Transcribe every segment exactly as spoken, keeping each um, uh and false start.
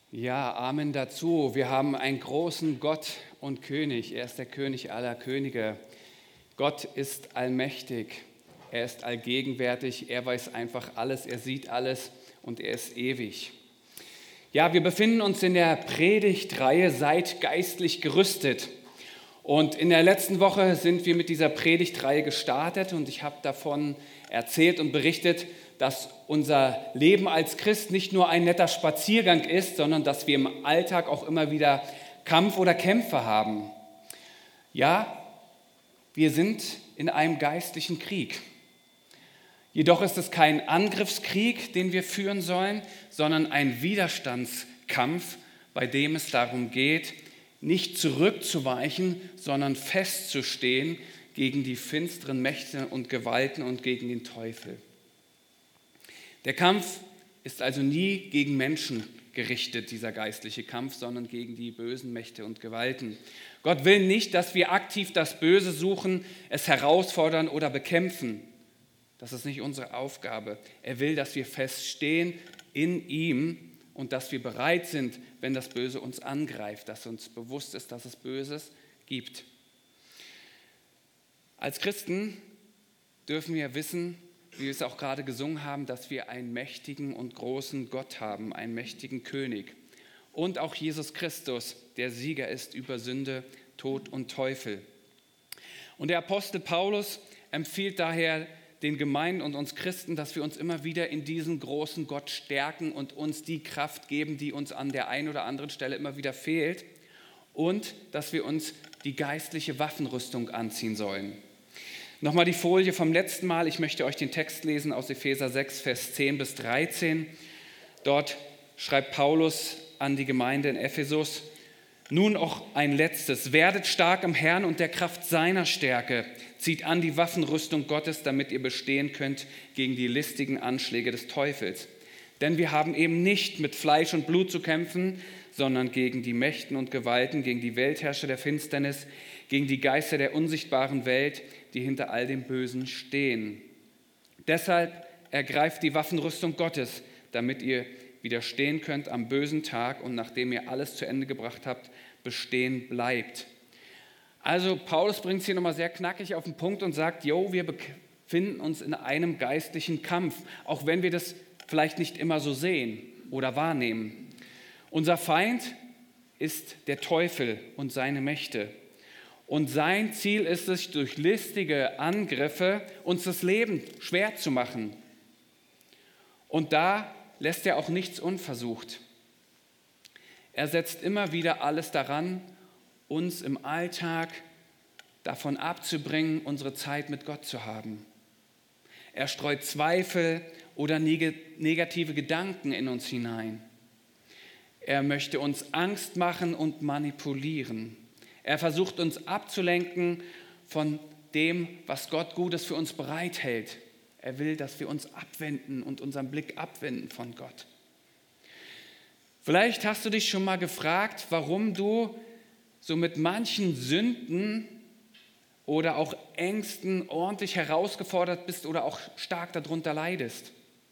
Ja, Amen dazu. Wir haben einen großen Gott und König. Er ist der König aller Könige. Gott ist allmächtig. Er ist allgegenwärtig. Er weiß einfach alles. Er sieht alles und er ist ewig. Ja, wir befinden uns in der Predigtreihe Seid geistlich gerüstet. Und in der letzten Woche sind wir mit dieser Predigtreihe gestartet und ich habe davon erzählt und berichtet, dass unser Leben als Christ nicht nur ein netter Spaziergang ist, sondern dass wir im Alltag auch immer wieder Kampf oder Kämpfe haben. Ja, wir sind in einem geistlichen Krieg. Jedoch ist es kein Angriffskrieg, den wir führen sollen, sondern ein Widerstandskampf, bei dem es darum geht, nicht zurückzuweichen, sondern festzustehen gegen die finsteren Mächte und Gewalten und gegen den Teufel. Der Kampf ist also nie gegen Menschen gerichtet, dieser geistliche Kampf, sondern gegen die bösen Mächte und Gewalten. Gott will nicht, dass wir aktiv das Böse suchen, es herausfordern oder bekämpfen. Das ist nicht unsere Aufgabe. Er will, dass wir feststehen in ihm und dass wir bereit sind, wenn das Böse uns angreift, dass uns bewusst ist, dass es Böses gibt. Als Christen dürfen wir wissen, wie wir es auch gerade gesungen haben, dass wir einen mächtigen und großen Gott haben, einen mächtigen König. Und auch Jesus Christus, der Sieger ist über Sünde, Tod und Teufel. Und der Apostel Paulus empfiehlt daher den Gemeinden und uns Christen, dass wir uns immer wieder in diesen großen Gott stärken und uns die Kraft geben, die uns an der einen oder anderen Stelle immer wieder fehlt. Und dass wir uns die geistliche Waffenrüstung anziehen sollen. Nochmal die Folie vom letzten Mal. Ich möchte euch den Text lesen aus Epheser sechs, Vers zehn bis dreizehn. Dort schreibt Paulus an die Gemeinde in Ephesus: Nun auch ein letztes. Werdet stark im Herrn und der Kraft seiner Stärke. Zieht an die Waffenrüstung Gottes, damit ihr bestehen könnt gegen die listigen Anschläge des Teufels. Denn wir haben eben nicht mit Fleisch und Blut zu kämpfen, sondern gegen die Mächten und Gewalten, gegen die Weltherrscher der Finsternis, gegen die Geister der unsichtbaren Welt, die hinter all dem Bösen stehen. Deshalb ergreift die Waffenrüstung Gottes, damit ihr widerstehen könnt am bösen Tag und nachdem ihr alles zu Ende gebracht habt, bestehen bleibt. Also Paulus bringt es hier nochmal sehr knackig auf den Punkt und sagt, jo, wir befinden uns in einem geistlichen Kampf, auch wenn wir das vielleicht nicht immer so sehen oder wahrnehmen. Unser Feind ist der Teufel und seine Mächte. Und sein Ziel ist es, durch listige Angriffe uns das Leben schwer zu machen. Und da lässt er auch nichts unversucht. Er setzt immer wieder alles daran, uns im Alltag davon abzubringen, unsere Zeit mit Gott zu haben. Er streut Zweifel oder negative Gedanken in uns hinein. Er möchte uns Angst machen und manipulieren. Er versucht uns abzulenken von dem, was Gott Gutes für uns bereithält. Er will, dass wir uns abwenden und unseren Blick abwenden von Gott. Vielleicht hast du dich schon mal gefragt, warum du so mit manchen Sünden oder auch Ängsten ordentlich herausgefordert bist oder auch stark darunter leidest.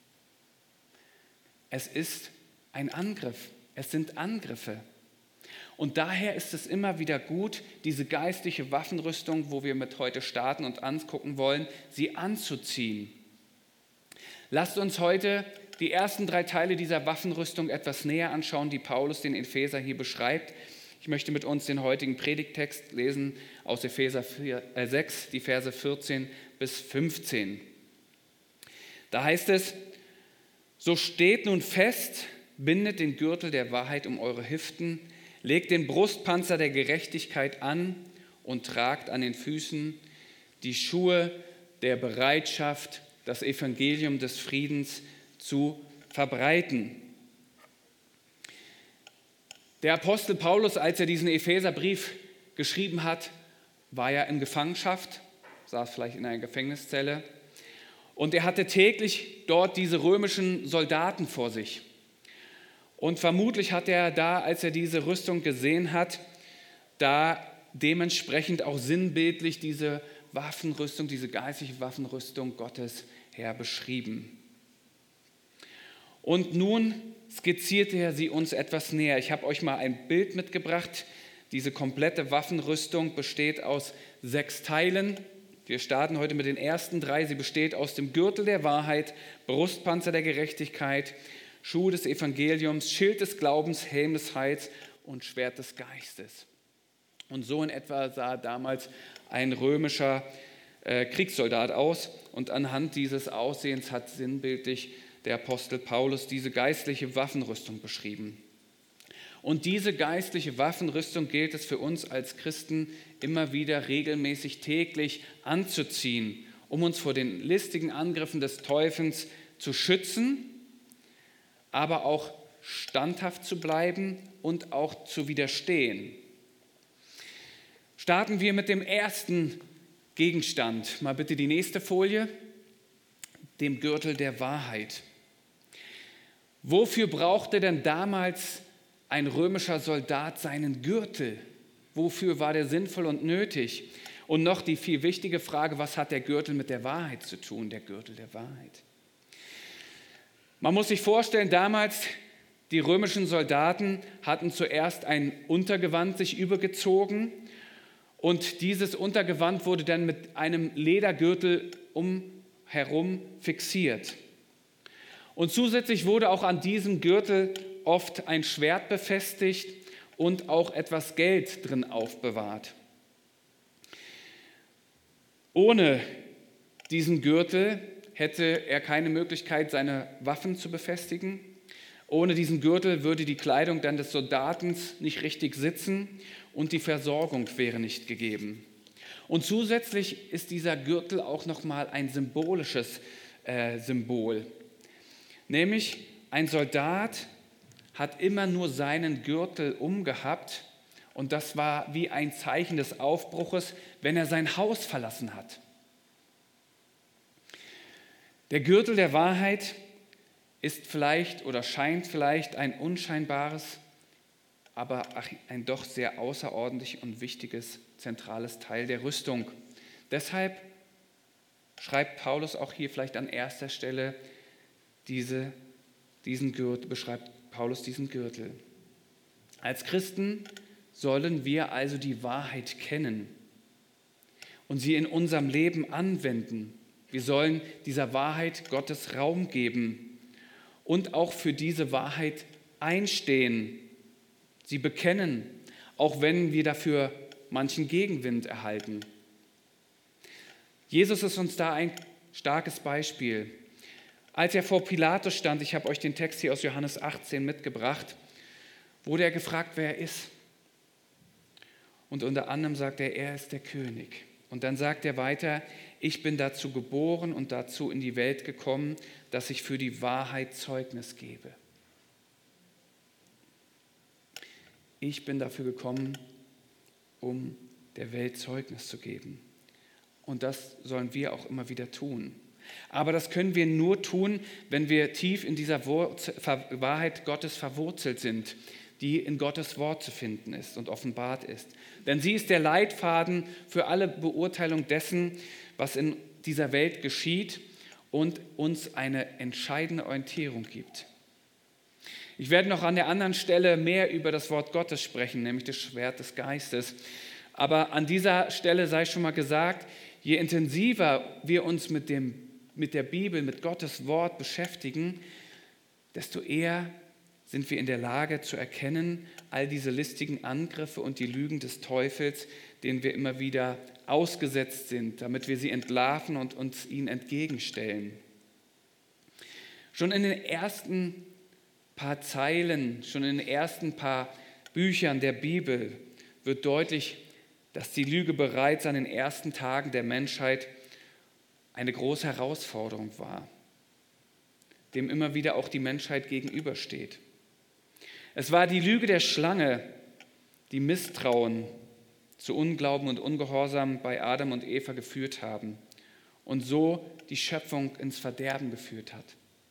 Es ist ein Angriff. Es sind Angriffe. Und daher ist es immer wieder gut, diese geistliche Waffenrüstung, wo wir mit heute starten und angucken wollen, sie anzuziehen. Lasst uns heute die ersten drei Teile dieser Waffenrüstung etwas näher anschauen, die Paulus den Epheser hier beschreibt. Ich möchte mit uns den heutigen Predigttext lesen aus Epheser sechs, die Verse vierzehn bis fünfzehn. Da heißt es: So steht nun fest, bindet den Gürtel der Wahrheit um eure Hüften, legt den Brustpanzer der Gerechtigkeit an und tragt an den Füßen die Schuhe der Bereitschaft, das Evangelium des Friedens zu verbreiten. Der Apostel Paulus, als er diesen Epheserbrief geschrieben hat, war ja in Gefangenschaft, saß vielleicht in einer Gefängniszelle und er hatte täglich dort diese römischen Soldaten vor sich. Und vermutlich hat er da, als er diese Rüstung gesehen hat, da dementsprechend auch sinnbildlich diese Waffenrüstung, diese geistliche Waffenrüstung Gottes her beschrieben. Und nun skizzierte er sie uns etwas näher. Ich habe euch mal ein Bild mitgebracht. Diese komplette Waffenrüstung besteht aus sechs Teilen. Wir starten heute mit den ersten drei. Sie besteht aus dem Gürtel der Wahrheit, Brustpanzer der Gerechtigkeit, Schuh des Evangeliums, Schild des Glaubens, Helm des Heils und Schwert des Geistes. Und so in etwa sah damals ein römischer äh, Kriegssoldat aus. Und anhand dieses Aussehens hat sinnbildlich der Apostel Paulus diese geistliche Waffenrüstung beschrieben. Und diese geistliche Waffenrüstung gilt es für uns als Christen immer wieder regelmäßig täglich anzuziehen, um uns vor den listigen Angriffen des Teufels zu schützen, aber auch standhaft zu bleiben und auch zu widerstehen. Starten wir mit dem ersten Gegenstand. Mal bitte die nächste Folie, dem Gürtel der Wahrheit. Wofür brauchte denn damals ein römischer Soldat seinen Gürtel? Wofür war der sinnvoll und nötig? Und noch die viel wichtige Frage, was hat der Gürtel mit der Wahrheit zu tun, der Gürtel der Wahrheit? Man muss sich vorstellen, damals die römischen Soldaten hatten zuerst ein Untergewand sich übergezogen und dieses Untergewand wurde dann mit einem Ledergürtel umherum fixiert. Und zusätzlich wurde auch an diesem Gürtel oft ein Schwert befestigt und auch etwas Geld drin aufbewahrt. Ohne diesen Gürtel hätte er keine Möglichkeit, seine Waffen zu befestigen. Ohne diesen Gürtel würde die Kleidung dann des Soldaten nicht richtig sitzen und die Versorgung wäre nicht gegeben. Und zusätzlich ist dieser Gürtel auch nochmal ein symbolisches äh, Symbol. Nämlich ein Soldat hat immer nur seinen Gürtel umgehabt und das war wie ein Zeichen des Aufbruches, wenn er sein Haus verlassen hat. Der Gürtel der Wahrheit ist vielleicht oder scheint vielleicht ein unscheinbares, aber ein doch sehr außerordentlich und wichtiges, zentrales Teil der Rüstung. Deshalb schreibt Paulus auch hier vielleicht an erster Stelle diese, diesen Gürtel, beschreibt Paulus diesen Gürtel. Als Christen sollen wir also die Wahrheit kennen und sie in unserem Leben anwenden. Wir sollen dieser Wahrheit Gottes Raum geben und auch für diese Wahrheit einstehen, sie bekennen, auch wenn wir dafür manchen Gegenwind erhalten. Jesus ist uns da ein starkes Beispiel. Als er vor Pilatus stand, ich habe euch den Text hier aus Johannes achtzehn mitgebracht, wurde er gefragt, wer er ist. Und unter anderem sagt er, er ist der König. Und dann sagt er weiter, ich bin dazu geboren und dazu in die Welt gekommen, dass ich für die Wahrheit Zeugnis gebe. Ich bin dafür gekommen, um der Welt Zeugnis zu geben. Und das sollen wir auch immer wieder tun. Aber das können wir nur tun, wenn wir tief in dieser Wahrheit Gottes verwurzelt sind, die in Gottes Wort zu finden ist und offenbart ist. Denn sie ist der Leitfaden für alle Beurteilung dessen, was in dieser Welt geschieht und uns eine entscheidende Orientierung gibt. Ich werde noch an der anderen Stelle mehr über das Wort Gottes sprechen, nämlich das Schwert des Geistes. Aber an dieser Stelle sei schon mal gesagt, je intensiver wir uns mit dem mit der Bibel, mit Gottes Wort beschäftigen, desto eher sind wir in der Lage zu erkennen, all diese listigen Angriffe und die Lügen des Teufels, denen wir immer wieder ausgesetzt sind, damit wir sie entlarven und uns ihnen entgegenstellen. Schon in den ersten paar Zeilen, schon in den ersten paar Büchern der Bibel wird deutlich, dass die Lüge bereits an den ersten Tagen der Menschheit eine große Herausforderung war, dem immer wieder auch die Menschheit gegenübersteht. Es war die Lüge der Schlange, die Misstrauen zu Unglauben und Ungehorsam bei Adam und Eva geführt haben und so die Schöpfung ins Verderben geführt hat.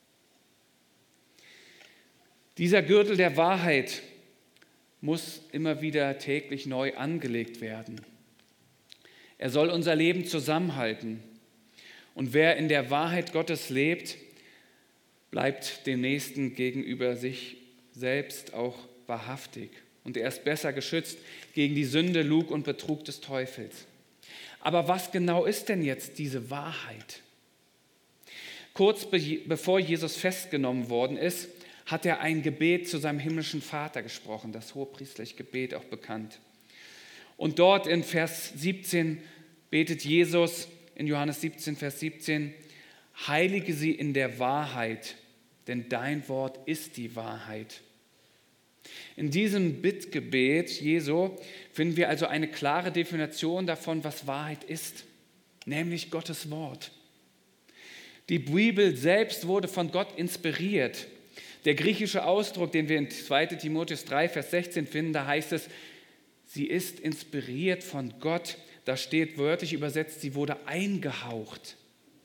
Dieser Gürtel der Wahrheit muss immer wieder täglich neu angelegt werden. Er soll unser Leben zusammenhalten. Und wer in der Wahrheit Gottes lebt, bleibt dem Nächsten gegenüber sich selbst auch wahrhaftig. Und er ist besser geschützt gegen die Sünde, Lug und Betrug des Teufels. Aber was genau ist denn jetzt diese Wahrheit? Kurz bevor Jesus festgenommen worden ist, hat er ein Gebet zu seinem himmlischen Vater gesprochen, das hohepriesterliche Gebet, auch bekannt. Und dort in Vers siebzehn betet Jesus, in Johannes siebzehn, Vers siebzehn, heilige sie in der Wahrheit, denn dein Wort ist die Wahrheit. In diesem Bittgebet Jesu finden wir also eine klare Definition davon, was Wahrheit ist, nämlich Gottes Wort. Die Bibel selbst wurde von Gott inspiriert. Der griechische Ausdruck, den wir in zweiter Timotheus drei, Vers sechzehn finden, da heißt es, sie ist inspiriert von Gott. Da steht wörtlich übersetzt, sie wurde eingehaucht.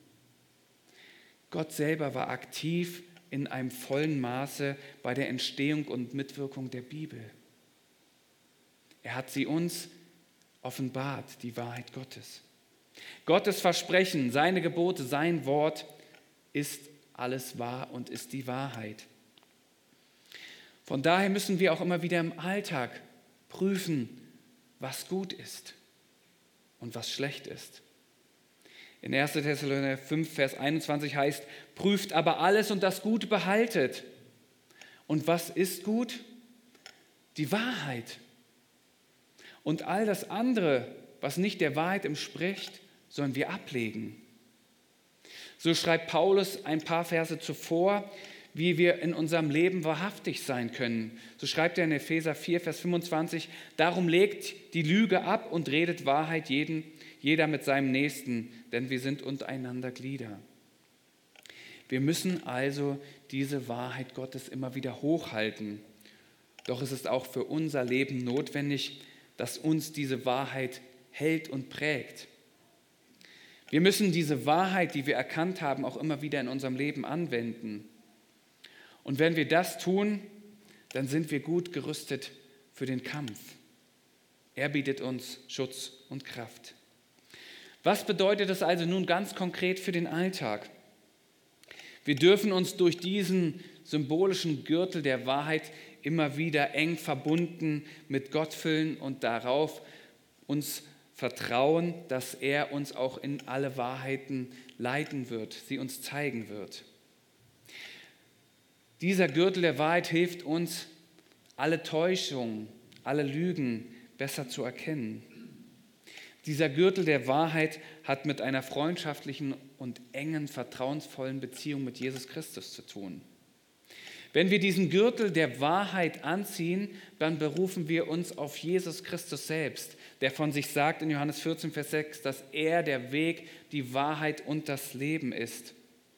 Gott selber war aktiv in einem vollen Maße bei der Entstehung und Mitwirkung der Bibel. Er hat sie uns offenbart, die Wahrheit Gottes. Gottes Versprechen, seine Gebote, sein Wort ist alles wahr und ist die Wahrheit. Von daher müssen wir auch immer wieder im Alltag prüfen, was gut ist und was schlecht ist. In erster Thessalonicher fünf, Vers einundzwanzig heißt, prüft aber alles und das Gute behaltet. Und was ist gut? Die Wahrheit. Und all das andere, was nicht der Wahrheit entspricht, sollen wir ablegen. So schreibt Paulus ein paar Verse zuvor, wie wir in unserem Leben wahrhaftig sein können. So schreibt er in Epheser vier, Vers fünfundzwanzig, darum legt die Lüge ab und redet Wahrheit jeden, jeder mit seinem Nächsten, denn wir sind untereinander Glieder. Wir müssen also diese Wahrheit Gottes immer wieder hochhalten. Doch es ist auch für unser Leben notwendig, dass uns diese Wahrheit hält und prägt. Wir müssen diese Wahrheit, die wir erkannt haben, auch immer wieder in unserem Leben anwenden. Und wenn wir das tun, dann sind wir gut gerüstet für den Kampf. Er bietet uns Schutz und Kraft. Was bedeutet das also nun ganz konkret für den Alltag? Wir dürfen uns durch diesen symbolischen Gürtel der Wahrheit immer wieder eng verbunden mit Gott fühlen und darauf uns vertrauen, dass er uns auch in alle Wahrheiten leiten wird, sie uns zeigen wird. Dieser Gürtel der Wahrheit hilft uns, alle Täuschungen, alle Lügen besser zu erkennen. Dieser Gürtel der Wahrheit hat mit einer freundschaftlichen und engen, vertrauensvollen Beziehung mit Jesus Christus zu tun. Wenn wir diesen Gürtel der Wahrheit anziehen, dann berufen wir uns auf Jesus Christus selbst, der von sich sagt in Johannes vierzehn, Vers sechs, dass er der Weg, die Wahrheit und das Leben ist.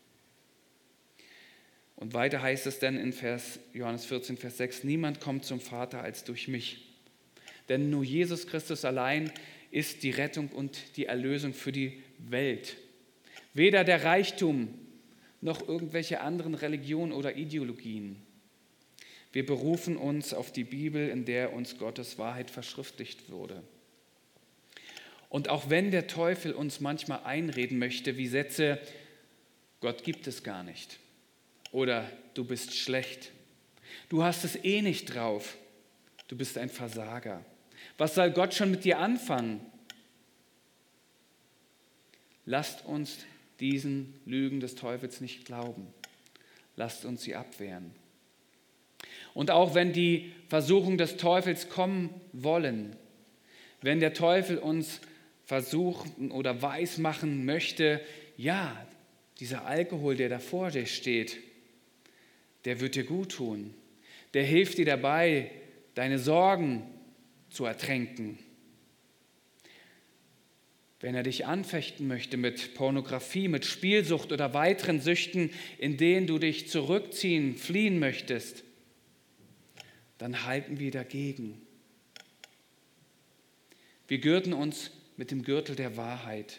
Und weiter heißt es dann in Vers, Johannes vierzehn, Vers sechs, niemand kommt zum Vater als durch mich. Denn nur Jesus Christus allein ist die Rettung und die Erlösung für die Welt. Weder der Reichtum noch irgendwelche anderen Religionen oder Ideologien. Wir berufen uns auf die Bibel, in der uns Gottes Wahrheit verschriftlicht wurde. Und auch wenn der Teufel uns manchmal einreden möchte, wie Sätze, Gott gibt es gar nicht oder du bist schlecht, du hast es eh nicht drauf, du bist ein Versager. Was soll Gott schon mit dir anfangen? Lasst uns diesen Lügen des Teufels nicht glauben. Lasst uns sie abwehren. Und auch wenn die Versuchungen des Teufels kommen wollen, wenn der Teufel uns versuchen oder weismachen möchte, ja, dieser Alkohol, der da vor dir steht, der wird dir gut tun. Der hilft dir dabei, deine Sorgen zu ertränken. Wenn er dich anfechten möchte mit Pornografie, mit Spielsucht oder weiteren Süchten, in denen du dich zurückziehen, fliehen möchtest, dann halten wir dagegen. Wir gürten uns mit dem Gürtel der Wahrheit,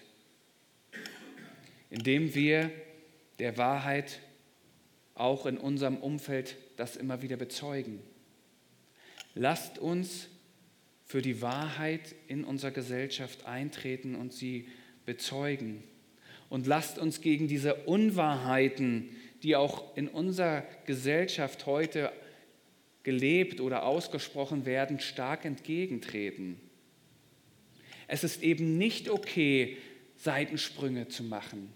indem wir der Wahrheit auch in unserem Umfeld das immer wieder bezeugen. Lasst uns für die Wahrheit in unserer Gesellschaft eintreten und sie bezeugen. Und lasst uns gegen diese Unwahrheiten, die auch in unserer Gesellschaft heute gelebt oder ausgesprochen werden, stark entgegentreten. Es ist eben nicht okay, Seitensprünge zu machen.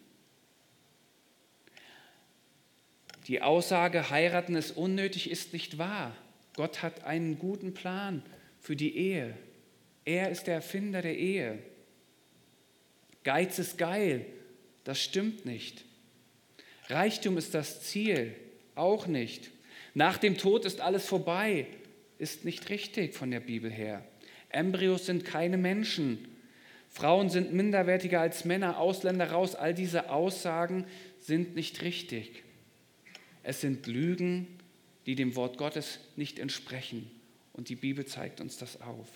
Die Aussage, heiraten ist unnötig, ist nicht wahr. Gott hat einen guten Plan für die Ehe. Er ist der Erfinder der Ehe. Geiz ist geil, das stimmt nicht. Reichtum ist das Ziel, auch nicht. Nach dem Tod ist alles vorbei, ist nicht richtig von der Bibel her. Embryos sind keine Menschen. Frauen sind minderwertiger als Männer, Ausländer raus. All diese Aussagen sind nicht richtig. Es sind Lügen, die dem Wort Gottes nicht entsprechen. Und die Bibel zeigt uns das auf.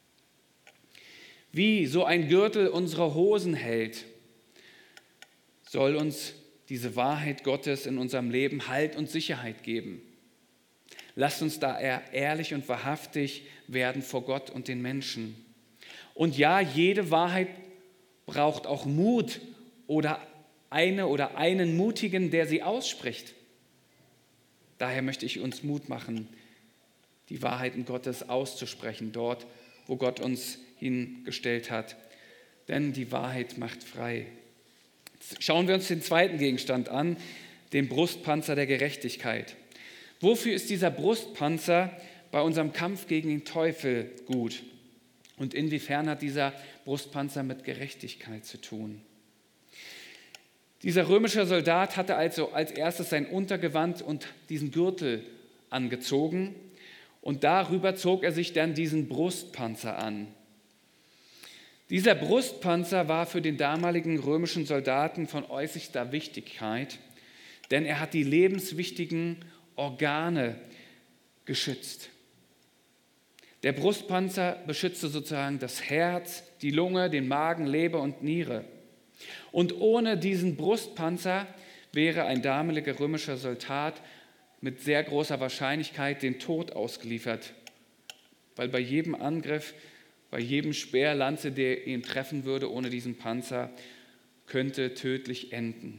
Wie so ein Gürtel unsere Hosen hält, soll uns diese Wahrheit Gottes in unserem Leben Halt und Sicherheit geben. Lasst uns da ehrlich und wahrhaftig werden vor Gott und den Menschen. Und ja, jede Wahrheit braucht auch Mut oder eine oder einen Mutigen, der sie ausspricht. Daher möchte ich uns Mut machen, die Wahrheiten Gottes auszusprechen, dort, wo Gott uns hingestellt hat. Denn die Wahrheit macht frei. Schauen wir uns den zweiten Gegenstand an, den Brustpanzer der Gerechtigkeit. Wofür ist dieser Brustpanzer bei unserem Kampf gegen den Teufel gut? Und inwiefern hat dieser Brustpanzer mit Gerechtigkeit zu tun? Dieser römische Soldat hatte also als erstes sein Untergewand und diesen Gürtel angezogen und darüber zog er sich dann diesen Brustpanzer an. Dieser Brustpanzer war für den damaligen römischen Soldaten von äußerster Wichtigkeit, denn er hat die lebenswichtigen Organe geschützt. Der Brustpanzer beschützte sozusagen das Herz, die Lunge, den Magen, Leber und Niere. Und ohne diesen Brustpanzer wäre ein damaliger römischer Soldat mit sehr großer Wahrscheinlichkeit dem Tod ausgeliefert, weil bei jedem Angriff, bei jedem Speer, Lanze, der ihn treffen würde ohne diesen Panzer, könnte tödlich enden.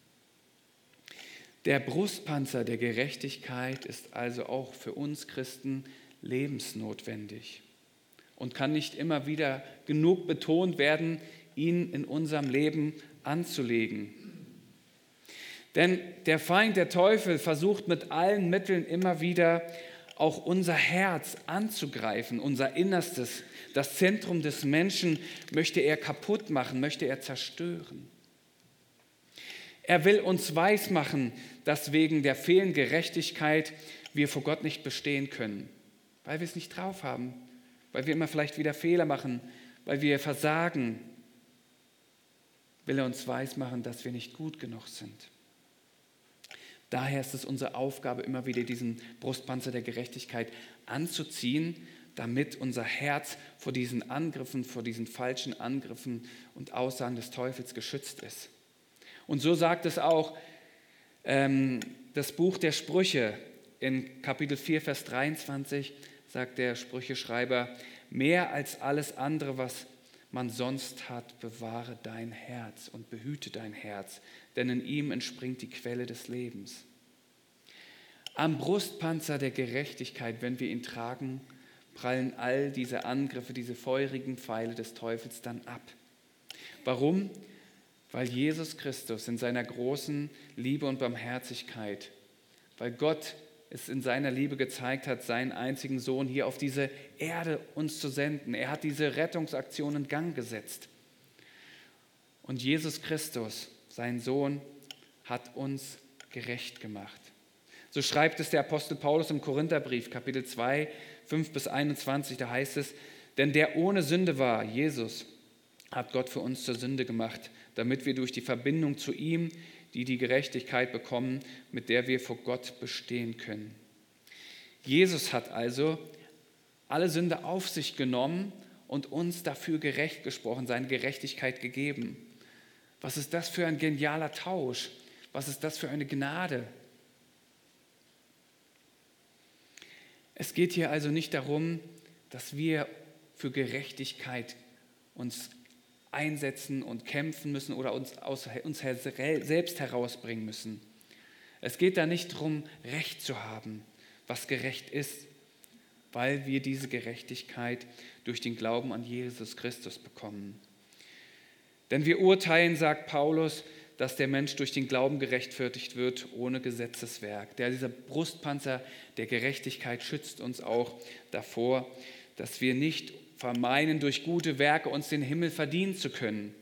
Der Brustpanzer der Gerechtigkeit ist also auch für uns Christen lebensnotwendig und kann nicht immer wieder genug betont werden, ihn in unserem Leben anzulegen. Denn der Feind, der Teufel, versucht mit allen Mitteln immer wieder auch unser Herz anzugreifen, unser Innerstes, das Zentrum des Menschen möchte er kaputt machen, möchte er zerstören. Er will uns weismachen, dass wegen der fehlenden Gerechtigkeit wir vor Gott nicht bestehen können, weil wir es nicht drauf haben, weil wir immer vielleicht wieder Fehler machen, weil wir versagen, will er uns weismachen, dass wir nicht gut genug sind. Daher ist es unsere Aufgabe, immer wieder diesen Brustpanzer der Gerechtigkeit anzuziehen, damit unser Herz vor diesen Angriffen, vor diesen falschen Angriffen und Aussagen des Teufels geschützt ist. Und so sagt es auch ähm, das Buch der Sprüche in Kapitel vier, Vers dreiundzwanzig, sagt der Sprücheschreiber, mehr als alles andere, was man sonst hat, bewahre dein Herz und behüte dein Herz, denn in ihm entspringt die Quelle des Lebens. Am Brustpanzer der Gerechtigkeit, wenn wir ihn tragen, prallen all diese Angriffe, diese feurigen Pfeile des Teufels dann ab. Warum? Weil Jesus Christus in seiner großen Liebe und Barmherzigkeit, weil Gott es in seiner Liebe gezeigt hat, seinen einzigen Sohn hier auf diese Erde uns zu senden. Er hat diese Rettungsaktion in Gang gesetzt. Und Jesus Christus, sein Sohn, hat uns gerecht gemacht. So schreibt es der Apostel Paulus im Korintherbrief, Kapitel zwei, fünf bis einundzwanzig, da heißt es, denn der ohne Sünde war, Jesus, hat Gott für uns zur Sünde gemacht, damit wir durch die Verbindung zu ihm die die Gerechtigkeit bekommen, mit der wir vor Gott bestehen können. Jesus hat also alle Sünde auf sich genommen und uns dafür gerecht gesprochen, seine Gerechtigkeit gegeben. Was ist das für ein genialer Tausch? Was ist das für eine Gnade? Es geht hier also nicht darum, dass wir für Gerechtigkeit uns einsetzen und kämpfen müssen oder uns aus uns selbst herausbringen müssen. Es geht da nicht darum, Recht zu haben, was gerecht ist, weil wir diese Gerechtigkeit durch den Glauben an Jesus Christus bekommen. Denn wir urteilen, sagt Paulus, dass der Mensch durch den Glauben gerechtfertigt wird, ohne Gesetzeswerk. Der, dieser Brustpanzer der Gerechtigkeit schützt uns auch davor, dass wir nicht vermeinen, durch gute Werke uns den Himmel verdienen zu können.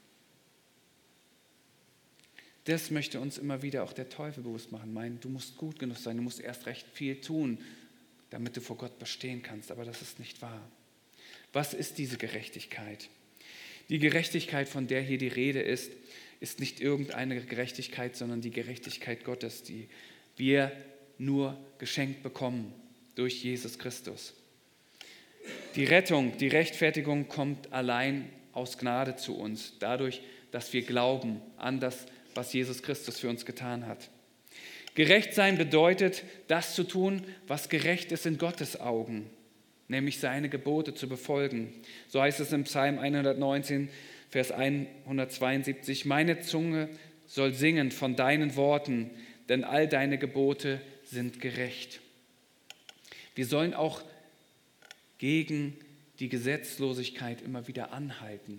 Das möchte uns immer wieder auch der Teufel bewusst machen. Meinen, du musst gut genug sein, du musst erst recht viel tun, damit du vor Gott bestehen kannst. Aber das ist nicht wahr. Was ist diese Gerechtigkeit? Die Gerechtigkeit, von der hier die Rede ist, ist nicht irgendeine Gerechtigkeit, sondern die Gerechtigkeit Gottes, die wir nur geschenkt bekommen durch Jesus Christus. Die Rettung, die Rechtfertigung kommt allein aus Gnade zu uns, dadurch, dass wir glauben an das, was Jesus Christus für uns getan hat. Gerecht sein bedeutet, das zu tun, was gerecht ist in Gottes Augen, nämlich seine Gebote zu befolgen. So heißt es im Psalm hundertneunzehn, Vers hundertzweiundsiebzig, meine Zunge soll singen von deinen Worten, denn all deine Gebote sind gerecht. Wir sollen auch gegen die Gesetzlosigkeit immer wieder anhalten.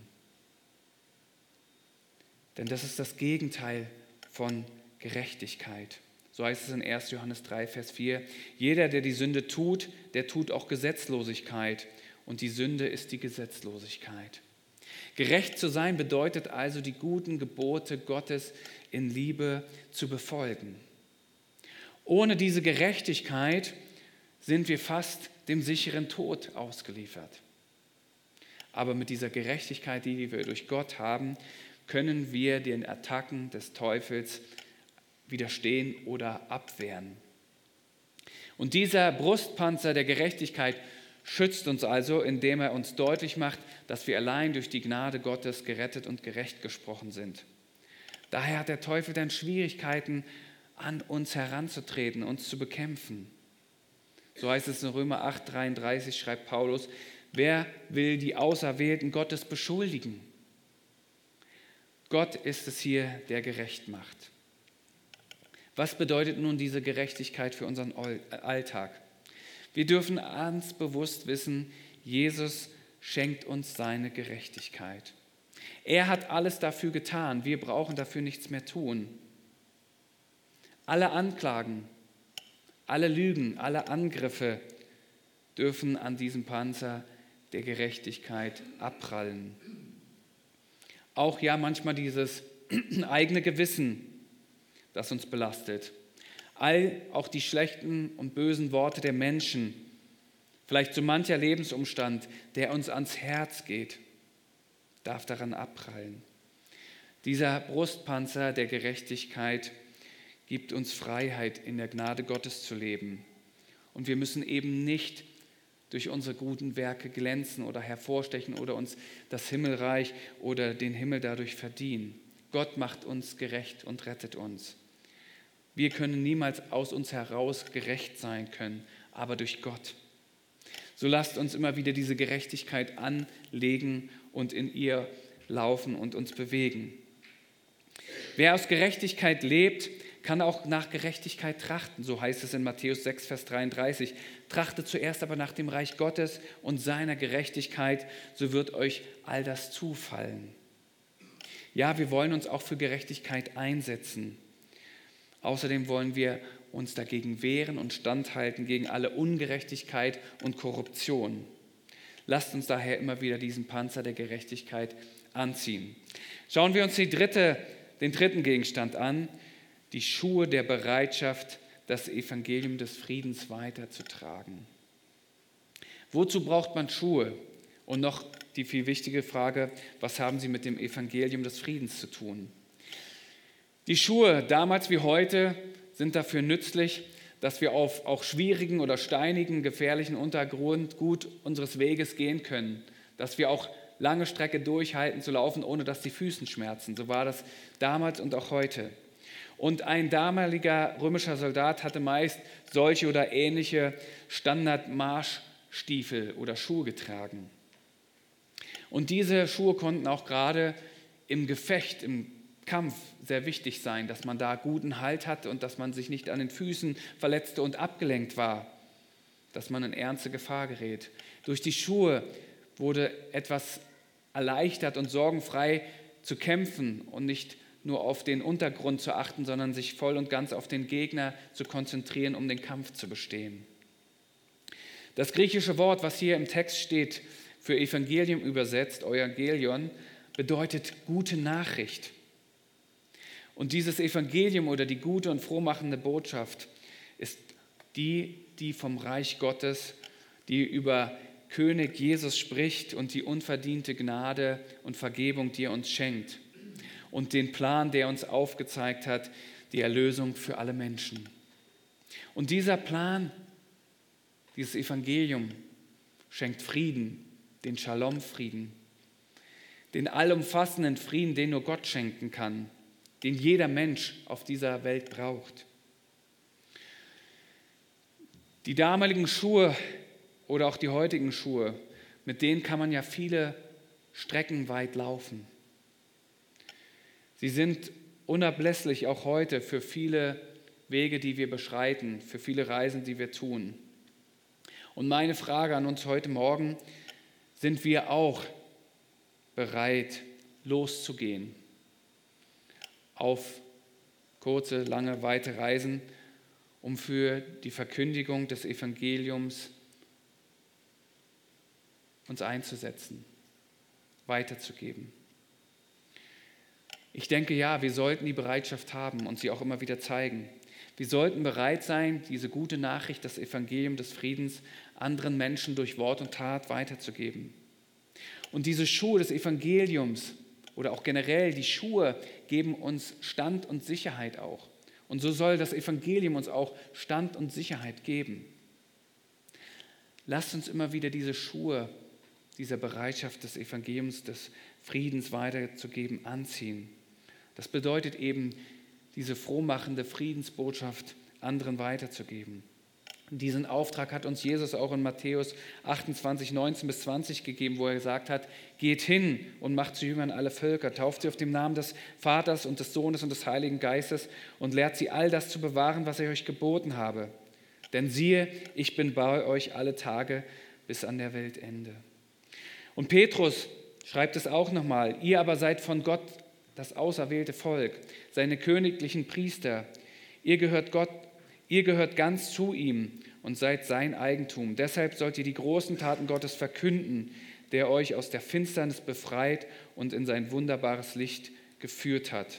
Denn das ist das Gegenteil von Gerechtigkeit. So heißt es in erster Johannes drei, Vers vier. Jeder, der die Sünde tut, der tut auch Gesetzlosigkeit. Und die Sünde ist die Gesetzlosigkeit. Gerecht zu sein bedeutet also, die guten Gebote Gottes in Liebe zu befolgen. Ohne diese Gerechtigkeit sind wir fast dem sicheren Tod ausgeliefert. Aber mit dieser Gerechtigkeit, die wir durch Gott haben, können wir den Attacken des Teufels widerstehen oder abwehren. Und dieser Brustpanzer der Gerechtigkeit schützt uns also, indem er uns deutlich macht, dass wir allein durch die Gnade Gottes gerettet und gerecht gesprochen sind. Daher hat der Teufel dann Schwierigkeiten, an uns heranzutreten, uns zu bekämpfen. So heißt es in Römer acht, dreiunddreißig, schreibt Paulus, wer will die Auserwählten Gottes beschuldigen? Gott ist es hier, der gerecht macht. Was bedeutet nun diese Gerechtigkeit für unseren Alltag? Wir dürfen ganz bewusst wissen, Jesus schenkt uns seine Gerechtigkeit. Er hat alles dafür getan. Wir brauchen dafür nichts mehr tun. Alle Anklagen, alle Lügen, alle Angriffe dürfen an diesem Panzer der Gerechtigkeit abprallen. Auch ja manchmal dieses eigene Gewissen, das uns belastet. All auch die schlechten und bösen Worte der Menschen, vielleicht so mancher Lebensumstand, der uns ans Herz geht, darf daran abprallen. Dieser Brustpanzer der Gerechtigkeit gibt uns Freiheit, in der Gnade Gottes zu leben. Und wir müssen eben nicht durch unsere guten Werke glänzen oder hervorstechen oder uns das Himmelreich oder den Himmel dadurch verdienen. Gott macht uns gerecht und rettet uns. Wir können niemals aus uns heraus gerecht sein können, aber durch Gott. So lasst uns immer wieder diese Gerechtigkeit anlegen und in ihr laufen und uns bewegen. Wer aus Gerechtigkeit lebt, kann auch nach Gerechtigkeit trachten. So heißt es in Matthäus sechs, Vers dreiunddreißig. Trachtet zuerst aber nach dem Reich Gottes und seiner Gerechtigkeit, so wird euch all das zufallen. Ja, wir wollen uns auch für Gerechtigkeit einsetzen. Außerdem wollen wir uns dagegen wehren und standhalten gegen alle Ungerechtigkeit und Korruption. Lasst uns daher immer wieder diesen Panzer der Gerechtigkeit anziehen. Schauen wir uns die dritte, den dritten Gegenstand an, die Schuhe der Bereitschaft, das Evangelium des Friedens weiterzutragen. Wozu braucht man Schuhe? Und noch die viel wichtige Frage, was haben sie mit dem Evangelium des Friedens zu tun? Die Schuhe, damals wie heute, sind dafür nützlich, dass wir auf auch schwierigen oder steinigen, gefährlichen Untergrund gut unseres Weges gehen können, dass wir auch lange Strecke durchhalten zu laufen, ohne dass die Füße schmerzen. So war das damals und auch heute. Und ein damaliger römischer Soldat hatte meist solche oder ähnliche Standard-Marschstiefel oder Schuhe getragen. Und diese Schuhe konnten auch gerade im Gefecht, im Kampf sehr wichtig sein, dass man da guten Halt hatte und dass man sich nicht an den Füßen verletzte und abgelenkt war, dass man in ernste Gefahr gerät. Durch die Schuhe wurde etwas erleichtert und sorgenfrei zu kämpfen und nicht nur auf den Untergrund zu achten, sondern sich voll und ganz auf den Gegner zu konzentrieren, um den Kampf zu bestehen. Das griechische Wort, was hier im Text steht, für Evangelium übersetzt, Euangelion, bedeutet gute Nachricht. Und dieses Evangelium oder die gute und frohmachende Botschaft ist die, die vom Reich Gottes, die über König Jesus spricht und die unverdiente Gnade und Vergebung, die er uns schenkt. Und den Plan, der uns aufgezeigt hat, die Erlösung für alle Menschen. Und dieser Plan, dieses Evangelium, schenkt Frieden, den Shalom-Frieden, den allumfassenden Frieden, den nur Gott schenken kann, den jeder Mensch auf dieser Welt braucht. Die damaligen Schuhe oder auch die heutigen Schuhe, mit denen kann man ja viele Strecken weit laufen. Sie sind unablässlich auch heute für viele Wege, die wir beschreiten, für viele Reisen, die wir tun. Und meine Frage an uns heute Morgen, sind wir auch bereit, loszugehen auf kurze, lange, weite Reisen, um für die Verkündigung des Evangeliums uns einzusetzen, weiterzugeben? Ich denke, ja, wir sollten die Bereitschaft haben und sie auch immer wieder zeigen. Wir sollten bereit sein, diese gute Nachricht, das Evangelium des Friedens, anderen Menschen durch Wort und Tat weiterzugeben. Und diese Schuhe des Evangeliums oder auch generell die Schuhe geben uns Stand und Sicherheit auch. Und so soll das Evangelium uns auch Stand und Sicherheit geben. Lasst uns immer wieder diese Schuhe dieser Bereitschaft des Evangeliums, des Friedens weiterzugeben, anziehen. Das bedeutet eben, diese frohmachende Friedensbotschaft anderen weiterzugeben. Und diesen Auftrag hat uns Jesus auch in Matthäus achtundzwanzig, neunzehn bis zwanzig gegeben, wo er gesagt hat, geht hin und macht zu Jüngern alle Völker, tauft sie auf dem Namen des Vaters und des Sohnes und des Heiligen Geistes und lehrt sie all das zu bewahren, was ich euch geboten habe. Denn siehe, ich bin bei euch alle Tage bis an der Weltende. Und Petrus schreibt es auch nochmal, ihr aber seid von Gott das auserwählte Volk, seine königlichen Priester. Ihr gehört Gott, ihr gehört ganz zu ihm und seid sein Eigentum. Deshalb sollt ihr die großen Taten Gottes verkünden, der euch aus der Finsternis befreit und in sein wunderbares Licht geführt hat.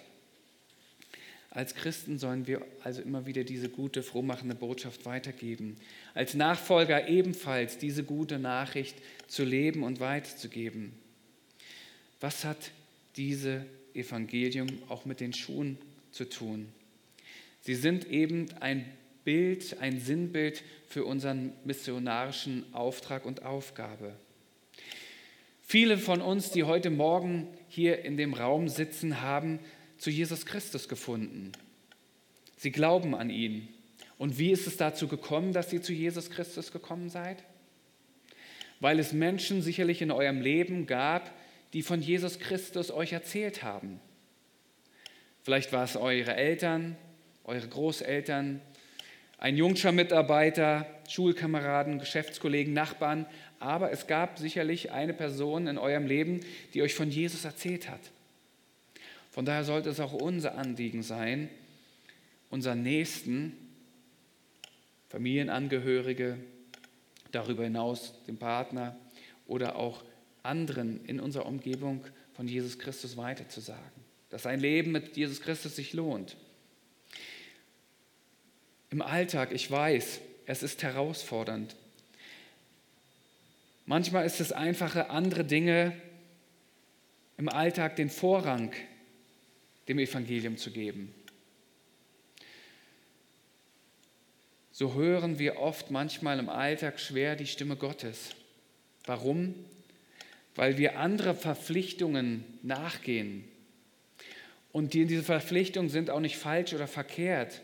Als Christen sollen wir also immer wieder diese gute, frohmachende Botschaft weitergeben. Als Nachfolger ebenfalls diese gute Nachricht zu leben und weiterzugeben. Was hat diese Evangelium auch mit den Schuhen zu tun? Sie sind eben ein Bild, ein Sinnbild für unseren missionarischen Auftrag und Aufgabe. Viele von uns, die heute Morgen hier in dem Raum sitzen, haben zu Jesus Christus gefunden. Sie glauben an ihn. Und wie ist es dazu gekommen, dass ihr zu Jesus Christus gekommen seid? Weil es Menschen sicherlich in eurem Leben gab, die von Jesus Christus euch erzählt haben. Vielleicht war es eure Eltern, eure Großeltern, ein jungscher Mitarbeiter, Schulkameraden, Geschäftskollegen, Nachbarn, aber es gab sicherlich eine Person in eurem Leben, die euch von Jesus erzählt hat. Von daher sollte es auch unser Anliegen sein, unseren Nächsten, Familienangehörige, darüber hinaus den Partner oder auch anderen in unserer Umgebung von Jesus Christus weiterzusagen. Dass ein Leben mit Jesus Christus sich lohnt. Im Alltag, ich weiß, es ist herausfordernd. Manchmal ist es einfacher, andere Dinge im Alltag den Vorrang dem Evangelium zu geben. So hören wir oft manchmal im Alltag schwer die Stimme Gottes. Warum? Weil wir andere Verpflichtungen nachgehen. Und die, diese Verpflichtungen sind auch nicht falsch oder verkehrt.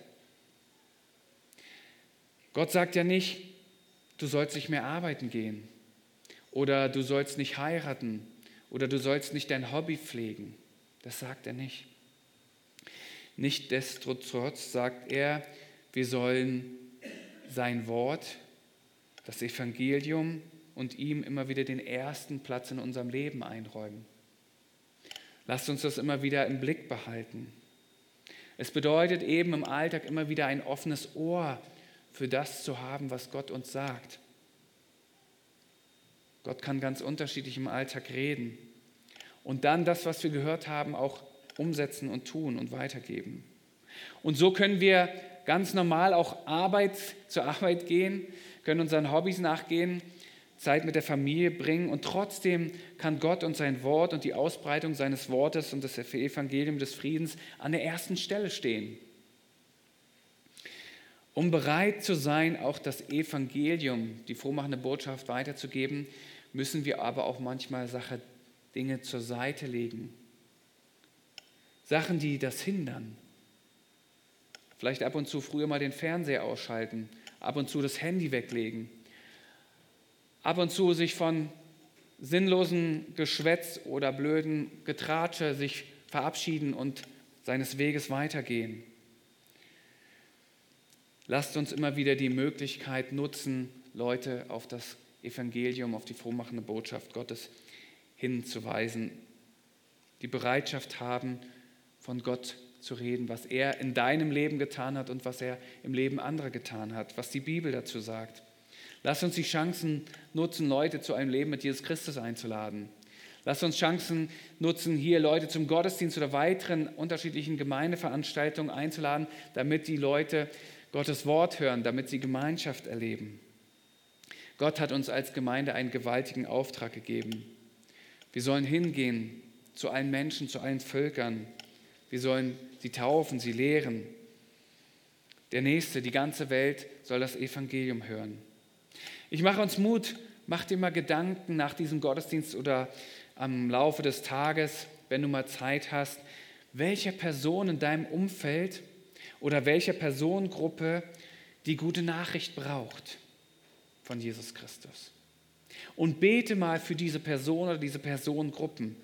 Gott sagt ja nicht, du sollst nicht mehr arbeiten gehen oder du sollst nicht heiraten oder du sollst nicht dein Hobby pflegen. Das sagt er nicht. Nichtsdestotrotz sagt er, wir sollen sein Wort, das Evangelium und ihm immer wieder den ersten Platz in unserem Leben einräumen. Lasst uns das immer wieder im Blick behalten. Es bedeutet eben im Alltag immer wieder ein offenes Ohr für das zu haben, was Gott uns sagt. Gott kann ganz unterschiedlich im Alltag reden. Und dann das, was wir gehört haben, auch umsetzen und tun und weitergeben. Und so können wir ganz normal auch Arbeit, zur Arbeit gehen, können unseren Hobbys nachgehen, Zeit mit der Familie bringen und trotzdem kann Gott und sein Wort und die Ausbreitung seines Wortes und das Evangelium des Friedens an der ersten Stelle stehen. Um bereit zu sein, auch das Evangelium, die frohmachende Botschaft weiterzugeben, müssen wir aber auch manchmal Sache, Dinge zur Seite legen. Sachen, die das hindern. Vielleicht ab und zu früher mal den Fernseher ausschalten, ab und zu das Handy weglegen, ab und zu sich von sinnlosen Geschwätz oder blöden Getratsche sich verabschieden und seines Weges weitergehen. Lasst uns immer wieder die Möglichkeit nutzen, Leute auf das Evangelium, auf die frohmachende Botschaft Gottes hinzuweisen, die Bereitschaft haben, von Gott zu reden, was er in deinem Leben getan hat und was er im Leben anderer getan hat, was die Bibel dazu sagt. Lass uns die Chancen nutzen, Leute zu einem Leben mit Jesus Christus einzuladen. Lass uns Chancen nutzen, hier Leute zum Gottesdienst oder weiteren unterschiedlichen Gemeindeveranstaltungen einzuladen, damit die Leute Gottes Wort hören, damit sie Gemeinschaft erleben. Gott hat uns als Gemeinde einen gewaltigen Auftrag gegeben. Wir sollen hingehen zu allen Menschen, zu allen Völkern. Wir sollen sie taufen, sie lehren. Der Nächste, die ganze Welt soll das Evangelium hören. Ich mache uns Mut, mach dir mal Gedanken nach diesem Gottesdienst oder am Laufe des Tages, wenn du mal Zeit hast, welcher Person in deinem Umfeld oder welcher Personengruppe die gute Nachricht braucht von Jesus Christus. Und bete mal für diese Person oder diese Personengruppen,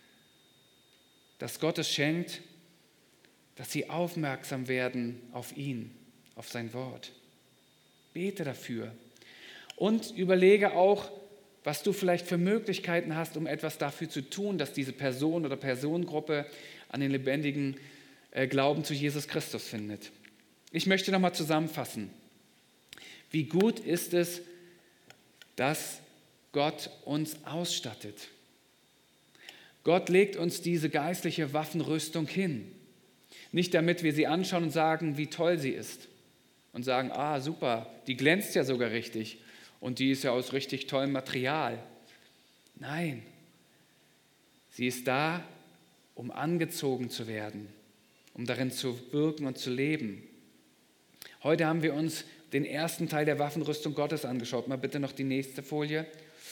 dass Gott es schenkt, dass sie aufmerksam werden auf ihn, auf sein Wort. Bete dafür. Und überlege auch, was du vielleicht für Möglichkeiten hast, um etwas dafür zu tun, dass diese Person oder Personengruppe an den lebendigen Glauben zu Jesus Christus findet. Ich möchte nochmal zusammenfassen. Wie gut ist es, dass Gott uns ausstattet. Gott legt uns diese geistliche Waffenrüstung hin. Nicht damit wir sie anschauen und sagen, wie toll sie ist. Und sagen, ah super, die glänzt ja sogar richtig. Und die ist ja aus richtig tollem Material. Nein, sie ist da, um angezogen zu werden, um darin zu wirken und zu leben. Heute haben wir uns den ersten Teil der Waffenrüstung Gottes angeschaut. Mal bitte noch die nächste Folie.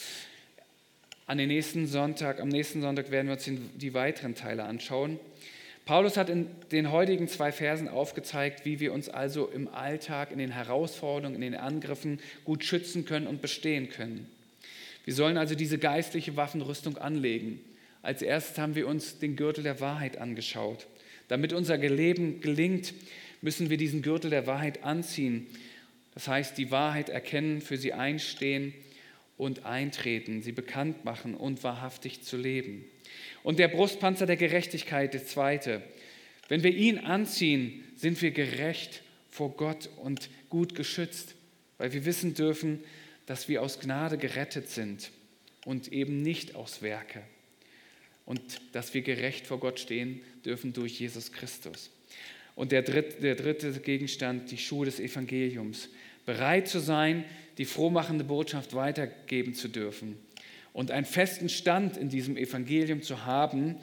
An den nächsten Sonntag, am nächsten Sonntag werden wir uns die weiteren Teile anschauen. Paulus hat in den heutigen zwei Versen aufgezeigt, wie wir uns also im Alltag, in den Herausforderungen, in den Angriffen gut schützen können und bestehen können. Wir sollen also diese geistliche Waffenrüstung anlegen. Als erstes haben wir uns den Gürtel der Wahrheit angeschaut. Damit unser Leben gelingt, müssen wir diesen Gürtel der Wahrheit anziehen. Das heißt, die Wahrheit erkennen, für sie einstehen und eintreten, sie bekannt machen und wahrhaftig zu leben. Und der Brustpanzer der Gerechtigkeit, das zweite. Wenn wir ihn anziehen, sind wir gerecht vor Gott und gut geschützt, weil wir wissen dürfen, dass wir aus Gnade gerettet sind und eben nicht aus Werke. Und dass wir gerecht vor Gott stehen dürfen durch Jesus Christus. Und der dritte, der dritte Gegenstand, die Schuhe des Evangeliums. Bereit zu sein, die frohmachende Botschaft weitergeben zu dürfen. Und einen festen Stand in diesem Evangelium zu haben,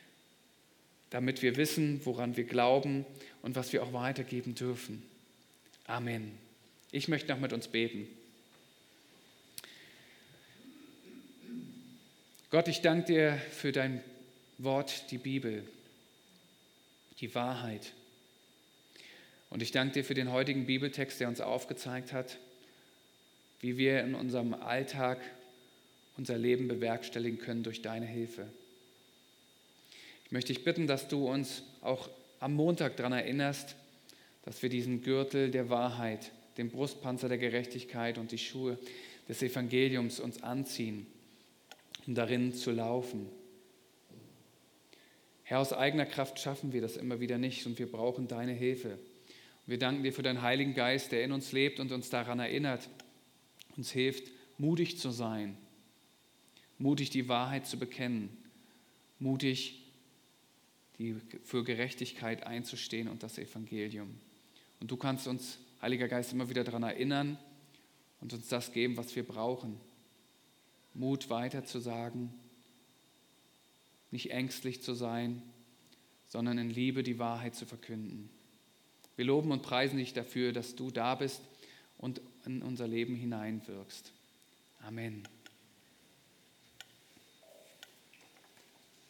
damit wir wissen, woran wir glauben und was wir auch weitergeben dürfen. Amen. Ich möchte noch mit uns beten. Gott, ich danke dir für dein Wort, die Bibel, die Wahrheit. Und ich danke dir für den heutigen Bibeltext, der uns aufgezeigt hat, wie wir in unserem Alltag unser Leben bewerkstelligen können durch deine Hilfe. Ich möchte dich bitten, dass du uns auch am Montag daran erinnerst, dass wir diesen Gürtel der Wahrheit, den Brustpanzer der Gerechtigkeit und die Schuhe des Evangeliums uns anziehen, um darin zu laufen. Herr, aus eigener Kraft schaffen wir das immer wieder nicht und wir brauchen deine Hilfe. Und wir danken dir für deinen Heiligen Geist, der in uns lebt und uns daran erinnert, uns hilft, mutig zu sein, mutig die Wahrheit zu bekennen, mutig die für Gerechtigkeit einzustehen und das Evangelium. Und du kannst uns, Heiliger Geist, immer wieder daran erinnern und uns das geben, was wir brauchen. Mut weiter zu sagen, nicht ängstlich zu sein, sondern in Liebe die Wahrheit zu verkünden. Wir loben und preisen dich dafür, dass du da bist und in unser Leben hineinwirkst. Amen.